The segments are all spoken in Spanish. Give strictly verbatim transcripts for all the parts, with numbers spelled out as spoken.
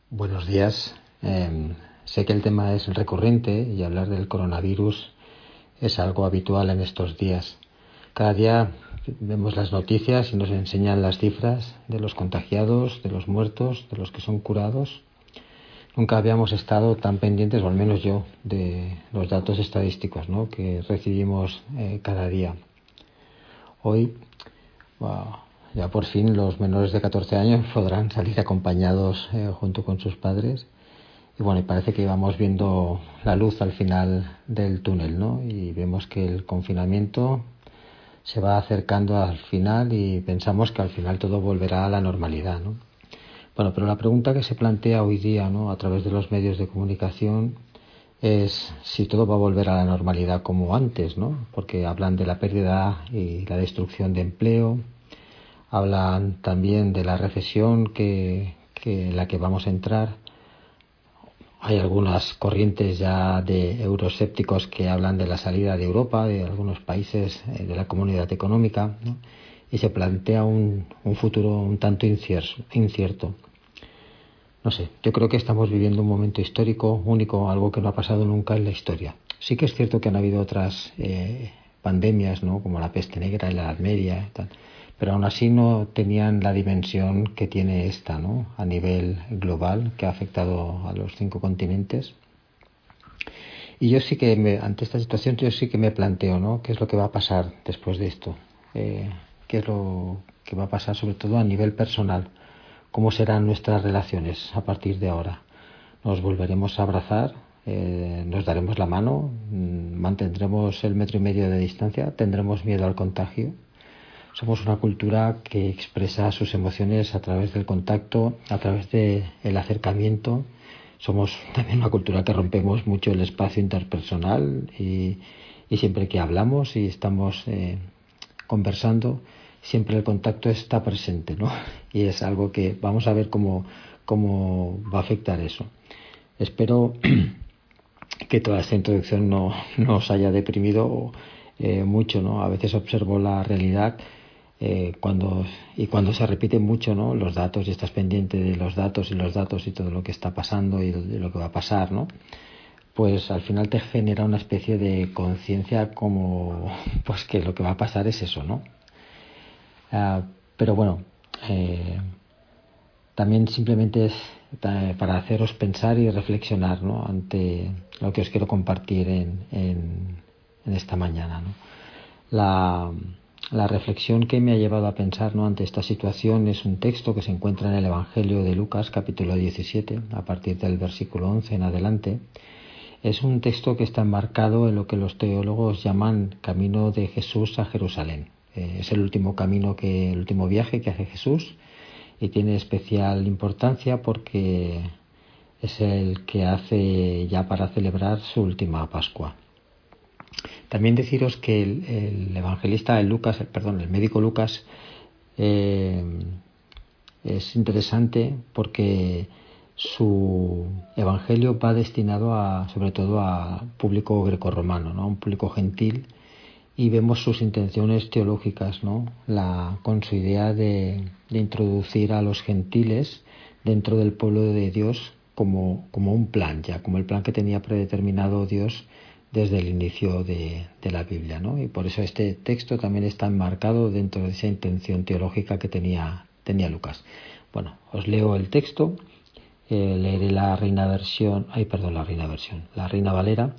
Buenos días. Eh, sé que el tema es recurrente y hablar del coronavirus es algo habitual en estos días. Cada día vemos las noticias y nos enseñan las cifras de los contagiados, de los muertos, de los que son curados. Nunca habíamos estado tan pendientes, o al menos yo, de los datos estadísticos, ¿no?, que recibimos eh, cada día. Hoy, wow, ya por fin los menores de catorce años podrán salir acompañados eh, junto con sus padres. Y bueno, y parece que vamos viendo la luz al final del túnel, ¿no? Y vemos que el confinamiento se va acercando al final y pensamos que al final todo volverá a la normalidad, ¿no? Bueno, pero la pregunta que se plantea hoy día, ¿no?, a través de los medios de comunicación es si todo va a volver a la normalidad como antes, ¿no? Porque hablan de la pérdida y la destrucción de empleo, hablan también de la recesión que, que en la que vamos a entrar. Hay algunas corrientes ya de euroescépticos que hablan de la salida de Europa, de algunos países de la Comunidad Económica, ¿no? Y se plantea un, un futuro un tanto incierto. No sé, yo creo que estamos viviendo un momento histórico único, algo que no ha pasado nunca en la historia. Sí que es cierto que han habido otras eh, pandemias, ¿no?, como la peste negra y la Edad Media y tal, pero aún así no tenían la dimensión que tiene esta, ¿no?, a nivel global, que ha afectado a los cinco continentes. Y yo sí que, me, ante esta situación, yo sí que me planteo, ¿no?, qué es lo que va a pasar después de esto, eh, qué es lo que va a pasar sobre todo a nivel personal, cómo serán nuestras relaciones a partir de ahora. Nos volveremos a abrazar, eh, nos daremos la mano, mantendremos el metro y medio de distancia, tendremos miedo al contagio. Somos una cultura que expresa sus emociones a través del contacto, a través del acercamiento. Somos también una cultura que rompemos mucho el espacio interpersonal y, y siempre que hablamos y estamos eh, conversando, siempre el contacto está presente, ¿no? Y es algo que vamos a ver cómo, cómo va a afectar eso. Espero que toda esta introducción no, no os haya deprimido eh, mucho, ¿no? A veces observo la realidad eh, cuando y cuando se repiten mucho, ¿no?, los datos y estás pendiente de los datos y los datos y todo lo que está pasando y de lo que va a pasar, ¿no?, pues al final te genera una especie de conciencia como pues que lo que va a pasar es eso, ¿no? Uh, pero bueno, eh, también simplemente es para haceros pensar y reflexionar, ¿no?, ante lo que os quiero compartir en, en, en esta mañana, ¿no? La, la reflexión que me ha llevado a pensar, ¿no?, ante esta situación es un texto que se encuentra en el Evangelio de Lucas, capítulo diecisiete, a partir del versículo once en adelante. Es un texto que está enmarcado en lo que los teólogos llaman camino de Jesús a Jerusalén. Eh, es el último camino, que el último viaje que hace Jesús, y tiene especial importancia porque es el que hace ya para celebrar su última Pascua. También deciros que el, el evangelista, el Lucas, perdón, el médico Lucas, eh, es interesante porque su evangelio va destinado a, sobre todo a público grecorromano, ¿no?, a un público gentil, y vemos sus intenciones teológicas, ¿no?, la, con su idea de, de introducir a los gentiles dentro del pueblo de Dios como, como un plan, ya como el plan que tenía predeterminado Dios desde el inicio de, de la Biblia, ¿no? Y por eso este texto también está enmarcado dentro de esa intención teológica que tenía, tenía Lucas. Bueno, os leo el texto, eh, leeré la Reina Versión, ay, perdón, la Reina Versión, la Reina Valera,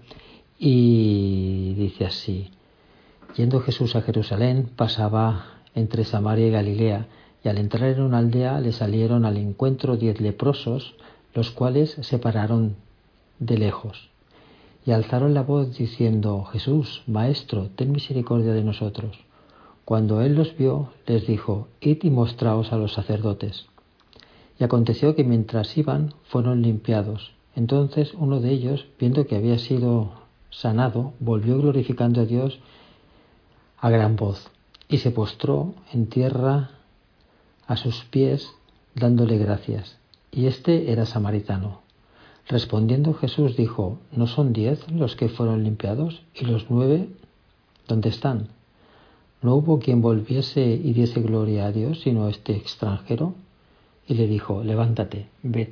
y dice así: Yendo Jesús a Jerusalén, pasaba entre Samaria y Galilea, y al entrar en una aldea le salieron al encuentro diez leprosos, los cuales se pararon de lejos y alzaron la voz diciendo: Jesús, Maestro, ten misericordia de nosotros. Cuando él los vio, les dijo: Id y mostraos a los sacerdotes. Y aconteció que mientras iban, fueron limpiados. Entonces uno de ellos, viendo que había sido sanado, volvió glorificando a Dios a gran voz, y se postró en tierra a sus pies, dándole gracias. Y este era samaritano. Respondiendo Jesús dijo: ¿No son diez los que fueron limpiados? ¿Y los nueve dónde están? ¿No hubo quien volviese y diese gloria a Dios, sino este extranjero? Y le dijo: levántate, vete,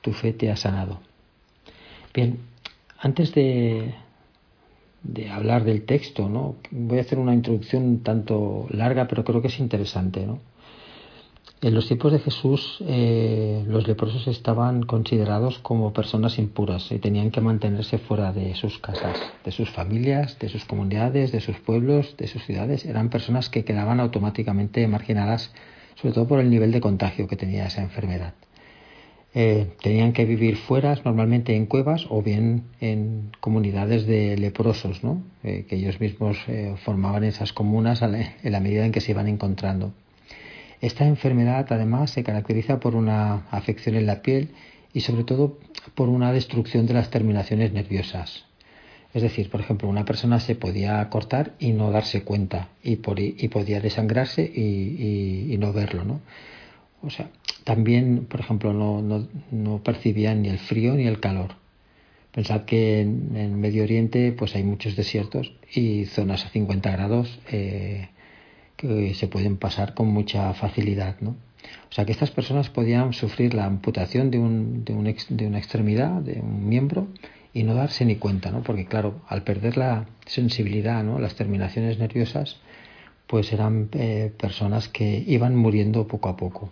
tu fe te ha sanado. Bien, antes de, de hablar del texto, ¿no? Voy a hacer una introducción un tanto larga, pero creo que es interesante, ¿no? En los tiempos de Jesús, eh, los leprosos estaban considerados como personas impuras y tenían que mantenerse fuera de sus casas, de sus familias, de sus comunidades, de sus pueblos, de sus ciudades. Eran personas que quedaban automáticamente marginadas, sobre todo por el nivel de contagio que tenía esa enfermedad. Eh, tenían que vivir fuera, normalmente en cuevas o bien en comunidades de leprosos, ¿no? Eh, que ellos mismos eh, formaban esas comunas en la medida en que se iban encontrando. Esta enfermedad además se caracteriza por una afección en la piel y sobre todo por una destrucción de las terminaciones nerviosas. Es decir, por ejemplo, una persona se podía cortar y no darse cuenta y, por, y podía desangrarse y, y, y no verlo, ¿no? O sea, también, por ejemplo, no, no, no percibían ni el frío ni el calor. Pensad que en, en Medio Oriente pues hay muchos desiertos y zonas a cincuenta grados eh, que se pueden pasar con mucha facilidad, ¿no? O sea que estas personas podían sufrir la amputación de, un, de, un ex, de una extremidad, de un miembro, y no darse ni cuenta, ¿no? Porque claro, al perder la sensibilidad, ¿no? Las terminaciones nerviosas, pues eran eh, personas que iban muriendo poco a poco.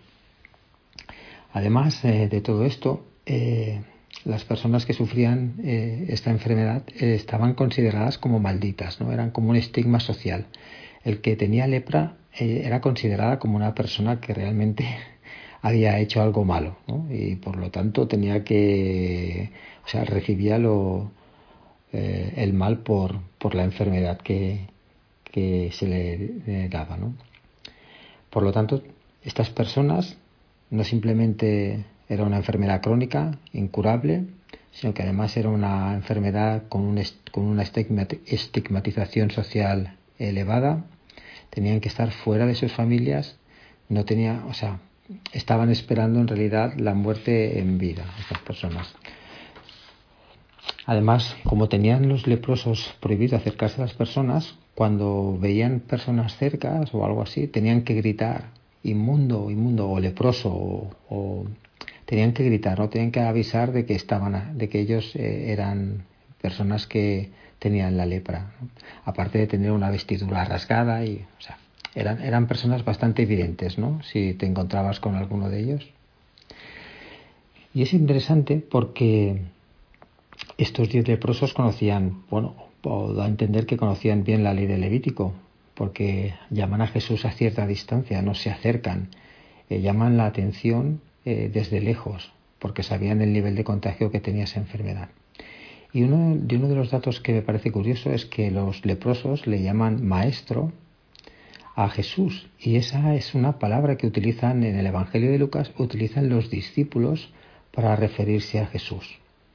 Además eh, de todo esto, eh, las personas que sufrían eh, esta enfermedad eh, estaban consideradas como malditas, ¿no? Eran como un estigma social. El que tenía lepra eh, era considerada como una persona que realmente había hecho algo malo, ¿no? Y por lo tanto tenía que, o sea, recibía lo, eh, el mal por, por la enfermedad que, que se le, le daba, ¿no? Por lo tanto, estas personas no simplemente era una enfermedad crónica, incurable, sino que además era una enfermedad con, un, con una estigmatización social elevada. Tenían que estar fuera de sus familias, no tenía, o sea, estaban esperando en realidad la muerte en vida, estas personas. Además, como tenían los leprosos prohibido acercarse a las personas, cuando veían personas cercas o algo así, tenían que gritar inmundo, inmundo o leproso o, o tenían que gritar, no tenían que avisar de que estaban, de que ellos eh, eran personas que tenían la lepra, ¿no? Aparte de tener una vestidura rasgada y, o sea, eran eran personas bastante evidentes, ¿no? Si te encontrabas con alguno de ellos. Y es interesante porque estos diez leprosos conocían, bueno, puedo entender que conocían bien la ley de Levítico, porque llaman a Jesús a cierta distancia, no se acercan, eh, llaman la atención eh, desde lejos, porque sabían el nivel de contagio que tenía esa enfermedad. Y uno de, uno de los datos que me parece curioso es que los leprosos le llaman maestro a Jesús, y esa es una palabra que utilizan en el Evangelio de Lucas, utilizan los discípulos para referirse a Jesús.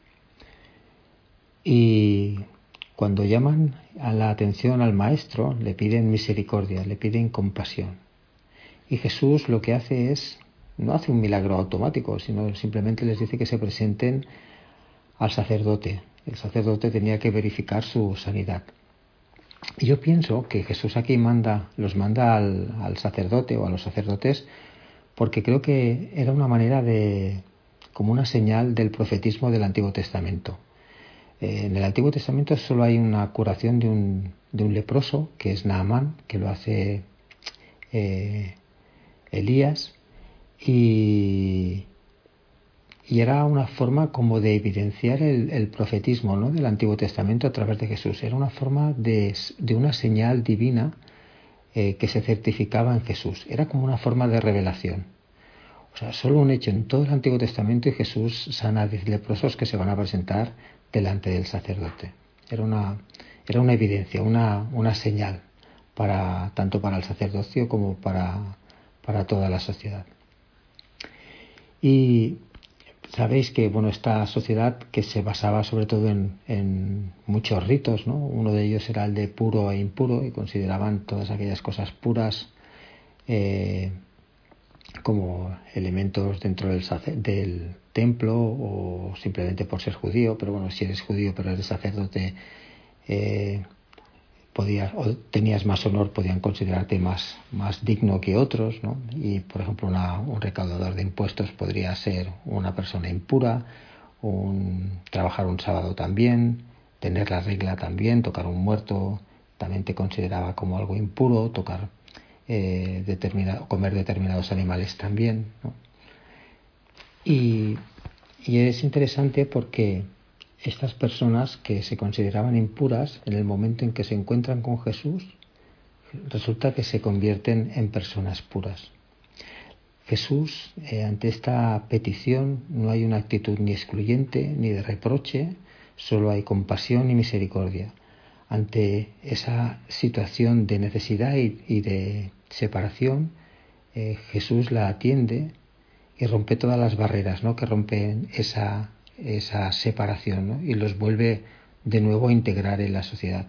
Y cuando llaman a la atención al maestro, le piden misericordia, le piden compasión. Y Jesús lo que hace es, no hace un milagro automático, sino simplemente les dice que se presenten al sacerdote. El sacerdote tenía que verificar su sanidad. Y yo pienso que Jesús aquí manda, los manda al, al sacerdote o a los sacerdotes porque creo que era una manera de, como una señal del profetismo del Antiguo Testamento. Eh, en el Antiguo Testamento solo hay una curación de un, de un leproso, que es Naamán, que lo hace eh, Elías, y, y era una forma como de evidenciar el, el profetismo, ¿no?, del Antiguo Testamento a través de Jesús. Era una forma de, de una señal divina eh, que se certificaba en Jesús. Era como una forma de revelación. O sea, solo un hecho en todo el Antiguo Testamento y Jesús sana a diez leprosos que se van a presentar delante del sacerdote. Era una, era una evidencia, una, una señal, para, tanto para el sacerdocio como para, para toda la sociedad. Y sabéis que, bueno, esta sociedad que se basaba sobre todo en, en muchos ritos, ¿no? Uno de ellos era el de puro e impuro, y consideraban todas aquellas cosas puras eh, como elementos dentro del, del templo, o simplemente por ser judío. Pero bueno, si eres judío pero eres sacerdote, eh, podías, o tenías más honor, podían considerarte más, más digno que otros, ¿no? Y, por ejemplo, una, un recaudador de impuestos podría ser una persona impura, un, trabajar un sábado también, tener la regla también, tocar un muerto también te consideraba como algo impuro, tocar eh, determinado, comer determinados animales también, ¿no? Y, y es interesante porque estas personas que se consideraban impuras, en el momento en que se encuentran con Jesús, resulta que se convierten en personas puras. Jesús, eh, ante esta petición, no hay una actitud ni excluyente ni de reproche, solo hay compasión y misericordia. Ante esa situación de necesidad y, y de separación, eh, Jesús la atiende y rompe todas las barreras, ¿no?, que rompen esa, esa separación, ¿no?, y los vuelve de nuevo a integrar en la sociedad.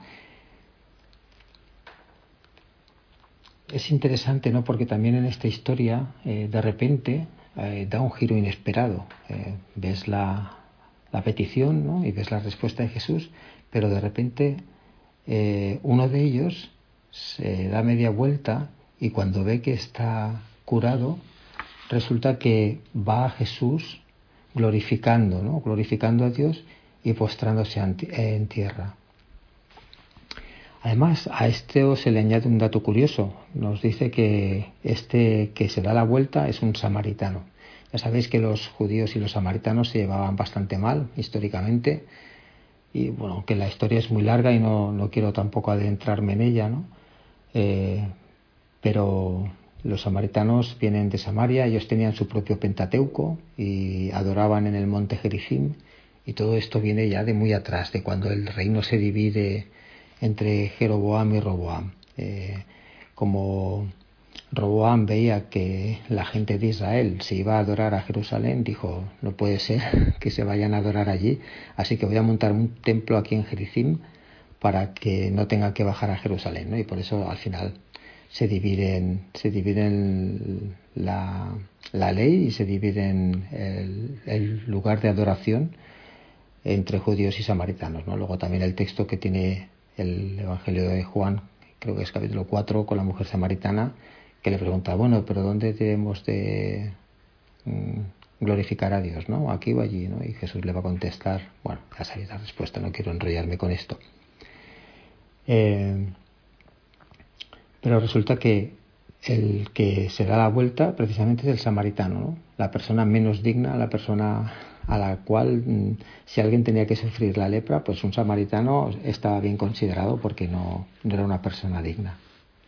Es interesante, ¿no?, porque también en esta historia eh, de repente eh, da un giro inesperado. Eh, ves la, la petición, ¿no?, y ves la respuesta de Jesús, pero de repente eh, uno de ellos se da media vuelta y cuando ve que está curado, resulta que va a Jesús glorificando, ¿no?, glorificando a Dios y postrándose en tierra. Además, a esto se le añade un dato curioso. Nos dice que este que se da la vuelta es un samaritano. Ya sabéis que los judíos y los samaritanos se llevaban bastante mal históricamente. Y bueno, aunque la historia es muy larga y no, no quiero tampoco adentrarme en ella, ¿no? Eh, pero los samaritanos vienen de Samaria, ellos tenían su propio Pentateuco y adoraban en el monte Gerizim. Y todo esto viene ya de muy atrás, de cuando el reino se divide entre Jeroboam y Roboam. Eh, como Roboam veía que la gente de Israel se iba a adorar a Jerusalén, dijo, no puede ser que se vayan a adorar allí, así que voy a montar un templo aquí en Gerizim para que no tengan que bajar a Jerusalén, ¿no? Y por eso al final se dividen, se dividen la, la ley y se dividen el, el lugar de adoración entre judíos y samaritanos, ¿no? Luego también el texto que tiene el Evangelio de Juan, creo que es capítulo cuatro, con la mujer samaritana, que le pregunta, bueno, pero ¿dónde debemos de mm, glorificar a Dios, ¿no? ¿Aquí o allí, ¿no? Y Jesús le va a contestar, bueno, ya sabéis la respuesta, no quiero enrollarme con esto. Eh, pero resulta que el que se da la vuelta precisamente es el samaritano, ¿no? La persona menos digna, la persona a la cual, si alguien tenía que sufrir la lepra, pues un samaritano estaba bien considerado porque no, no era una persona digna.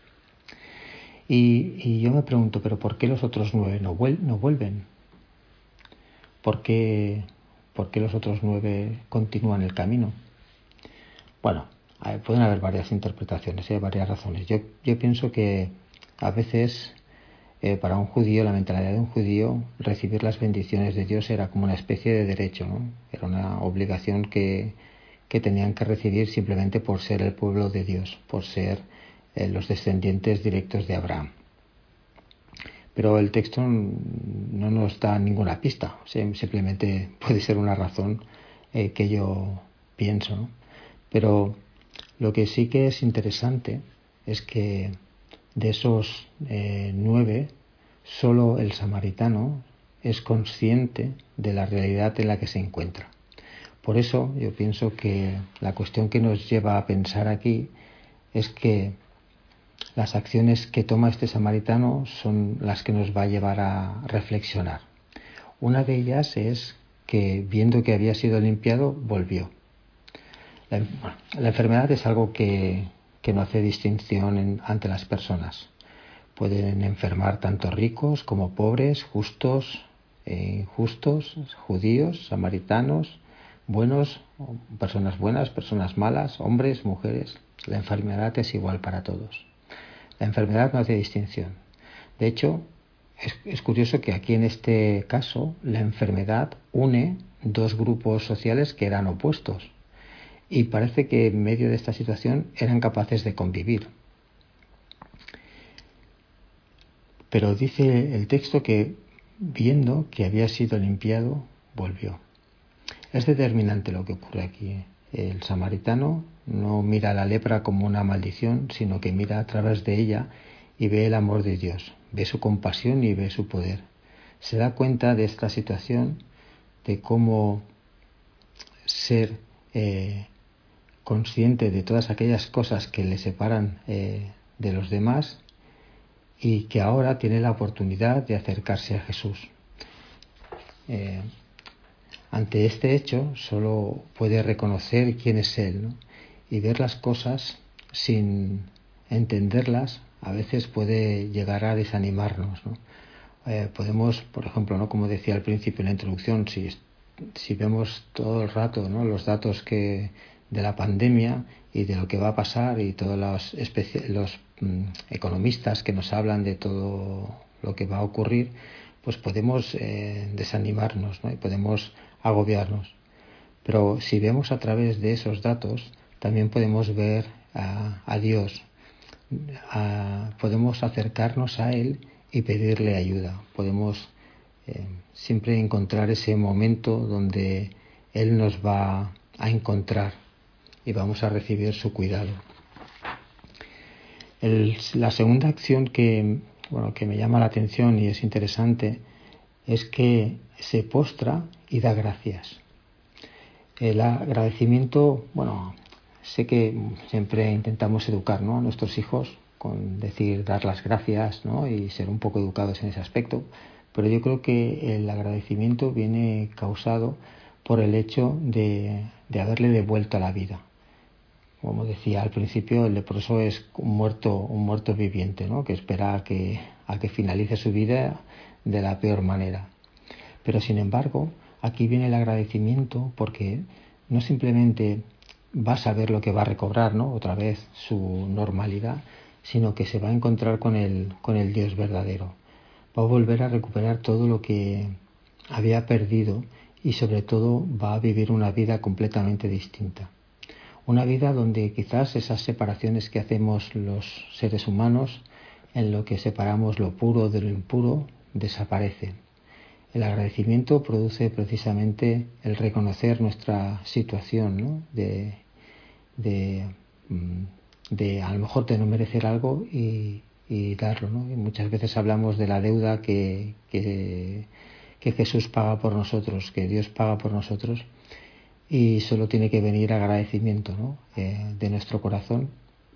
Y, y yo me pregunto, ¿pero por qué los otros nueve no, vuel- no vuelven? ¿Por qué, ¿Por qué los otros nueve continúan el camino? Bueno, pueden haber varias interpretaciones, ¿eh? varias razones. Yo, yo pienso que a veces eh, para un judío, la mentalidad de un judío, recibir las bendiciones de Dios era como una especie de derecho, ¿no? Era una obligación que, que tenían que recibir simplemente por ser el pueblo de Dios, por ser eh, los descendientes directos de Abraham. Pero el texto no nos da ninguna pista, o sea, simplemente puede ser una razón eh, que yo pienso, ¿no? Pero lo que sí que es interesante es que de esos eh, nueve, solo el samaritano es consciente de la realidad en la que se encuentra. Por eso yo pienso que la cuestión que nos lleva a pensar aquí es que las acciones que toma este samaritano son las que nos va a llevar a reflexionar. Una de ellas es que, viendo que había sido limpiado, volvió. La, bueno, la enfermedad es algo que, que no hace distinción en, ante las personas. Pueden enfermar tanto ricos como pobres, justos e injustos, judíos, samaritanos, buenos, personas buenas, personas malas, hombres, mujeres. La enfermedad es igual para todos. La enfermedad no hace distinción. De hecho, es, es curioso que aquí en este caso la enfermedad une dos grupos sociales que eran opuestos. Y parece que en medio de esta situación eran capaces de convivir. Pero dice el texto que, viendo que había sido limpiado, volvió. Es determinante lo que ocurre aquí. El samaritano no mira la lepra como una maldición, sino que mira a través de ella y ve el amor de Dios, ve su compasión y ve su poder. Se da cuenta de esta situación, de cómo ser eh, consciente de todas aquellas cosas que le separan eh, de los demás, y que ahora tiene la oportunidad de acercarse a Jesús. Eh, ante este hecho solo puede reconocer quién es Él, ¿no? Y ver las cosas sin entenderlas a veces puede llegar a desanimarnos, ¿no? Eh, podemos, por ejemplo, ¿no?, como decía al principio en la introducción, si, si vemos todo el rato, ¿no?, los datos que de la pandemia y de lo que va a pasar, y todos los, especi- los mm, economistas que nos hablan de todo lo que va a ocurrir, pues podemos eh, desanimarnos, ¿no?, y podemos agobiarnos. Pero si vemos a través de esos datos, también podemos ver a, a Dios, a, podemos acercarnos a Él y pedirle ayuda. Podemos eh, siempre encontrar ese momento donde Él nos va a encontrar y vamos a recibir su cuidado. El, la segunda acción que, bueno, que me llama la atención y es interesante es que se postra y da gracias. El agradecimiento, bueno, sé que siempre intentamos educar, ¿no?, a nuestros hijos con decir, dar las gracias, ¿no?, y ser un poco educados en ese aspecto, pero yo creo que el agradecimiento viene causado por el hecho de, de haberle devuelto a la vida. Como decía al principio, el leproso es un muerto, un muerto viviente, ¿no?, que espera a que, a que finalice su vida de la peor manera. Pero sin embargo, aquí viene el agradecimiento porque no simplemente va a saber lo que va a recobrar, ¿no?, otra vez su normalidad, sino que se va a encontrar con el, con el Dios verdadero. Va a volver a recuperar todo lo que había perdido y sobre todo va a vivir una vida completamente distinta. Una vida donde quizás esas separaciones que hacemos los seres humanos, en lo que separamos lo puro de lo impuro, desaparecen. El agradecimiento produce precisamente el reconocer nuestra situación, ¿no?, de, de, de a lo mejor de no merecer algo y, y darlo, ¿no? Y muchas veces hablamos de la deuda que, que, que Jesús paga por nosotros, que Dios paga por nosotros, y solo tiene que venir agradecimiento, ¿no?, eh, de nuestro corazón.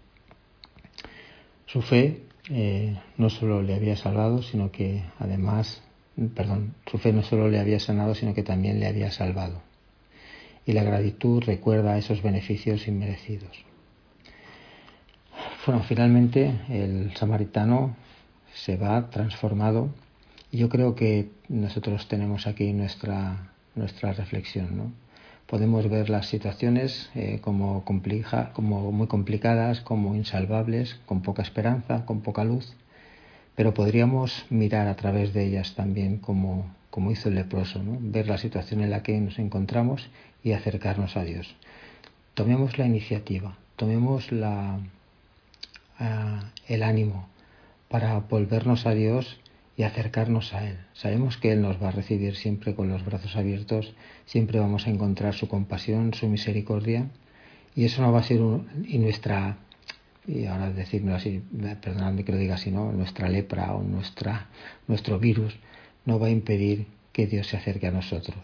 Su fe eh, no solo le había salvado, sino que además, perdón, su fe no solo le había sanado, sino que también le había salvado. Y la gratitud recuerda esos beneficios inmerecidos. Bueno, finalmente el samaritano se va transformado, y yo creo que nosotros tenemos aquí nuestra, nuestra reflexión, ¿no? Podemos ver las situaciones eh, como, complica, como muy complicadas, como insalvables, con poca esperanza, con poca luz, pero podríamos mirar a través de ellas también como, como hizo el leproso, ¿no?, ver la situación en la que nos encontramos y acercarnos a Dios. Tomemos la iniciativa, tomemos la, uh, el ánimo para volvernos a Dios y acercarnos a Él. Sabemos que Él nos va a recibir siempre con los brazos abiertos, siempre vamos a encontrar su compasión, su misericordia, y eso no va a ser un, y nuestra, y ahora decirlo así, perdonadme que lo diga así, ¿no?, nuestra lepra o nuestra, nuestro virus no va a impedir que Dios se acerque a nosotros.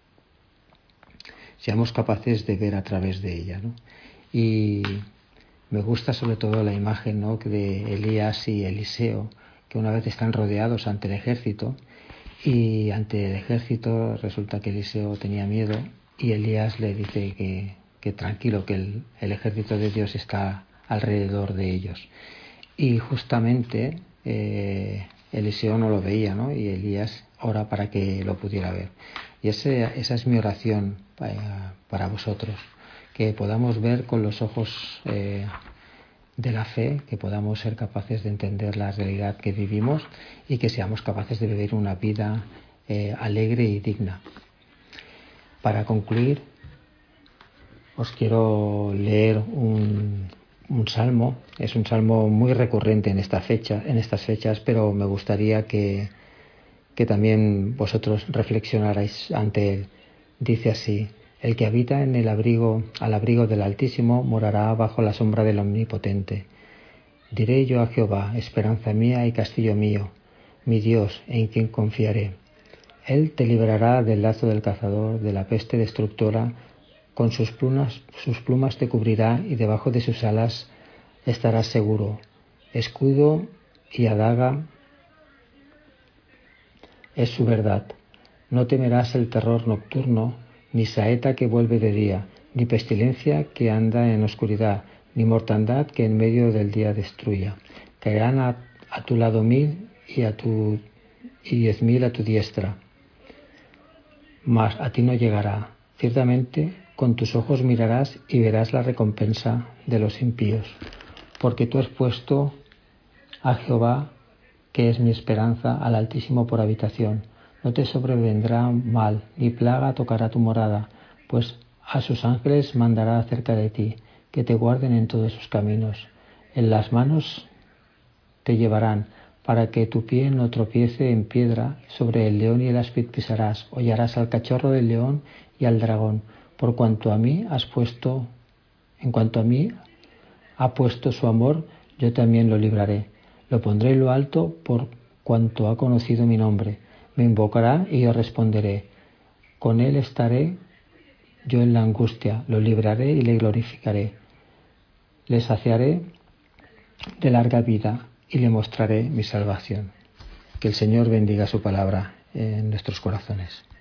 Seamos capaces de ver a través de ella, ¿no? Y me gusta sobre todo la imagen, ¿no?, de Elías y Eliseo, que una vez están rodeados ante el ejército, y ante el ejército resulta que Eliseo tenía miedo y Elías le dice que, que tranquilo, que el, el ejército de Dios está alrededor de ellos. Y justamente eh, Eliseo no lo veía, ¿no?, y Elías ora para que lo pudiera ver. Y ese, esa es mi oración para, para vosotros, que podamos ver con los ojos eh, de la fe, que podamos ser capaces de entender la realidad que vivimos y que seamos capaces de vivir una vida eh, alegre y digna. Para concluir, os quiero leer un, un salmo. Es un salmo muy recurrente en esta fecha, en estas fechas, pero me gustaría que, que también vosotros reflexionarais ante él. Dice así: El que habita en el abrigo, al abrigo del Altísimo, morará bajo la sombra del Omnipotente. Diré yo a Jehová, esperanza mía y castillo mío, mi Dios, en quien confiaré. Él te librará del lazo del cazador, de la peste destructora, con sus plumas, sus plumas te cubrirá y debajo de sus alas estarás seguro. Escudo y adaga es su verdad. No temerás el terror nocturno, ni saeta que vuelve de día, ni pestilencia que anda en oscuridad, ni mortandad que en medio del día destruya. Caerán a, a tu lado mil y a tu y diez mil a tu diestra, mas a ti no llegará. Ciertamente con tus ojos mirarás y verás la recompensa de los impíos, porque tú has puesto a Jehová, que es mi esperanza, al Altísimo por habitación. No te sobrevendrá mal, ni plaga tocará tu morada, pues a sus ángeles mandará acerca de ti, que te guarden en todos sus caminos. En las manos te llevarán, para que tu pie no tropiece en piedra. Sobre el león y el áspid pisarás, hollarás al cachorro del león y al dragón. Por cuanto a mí has puesto, en cuanto a mí ha puesto su amor, yo también lo libraré. Lo pondré en lo alto por cuanto ha conocido mi nombre. Me invocará y yo responderé. Con él estaré yo en la angustia, lo libraré y le glorificaré. Le saciaré de larga vida y le mostraré mi salvación. Que el Señor bendiga su palabra en nuestros corazones.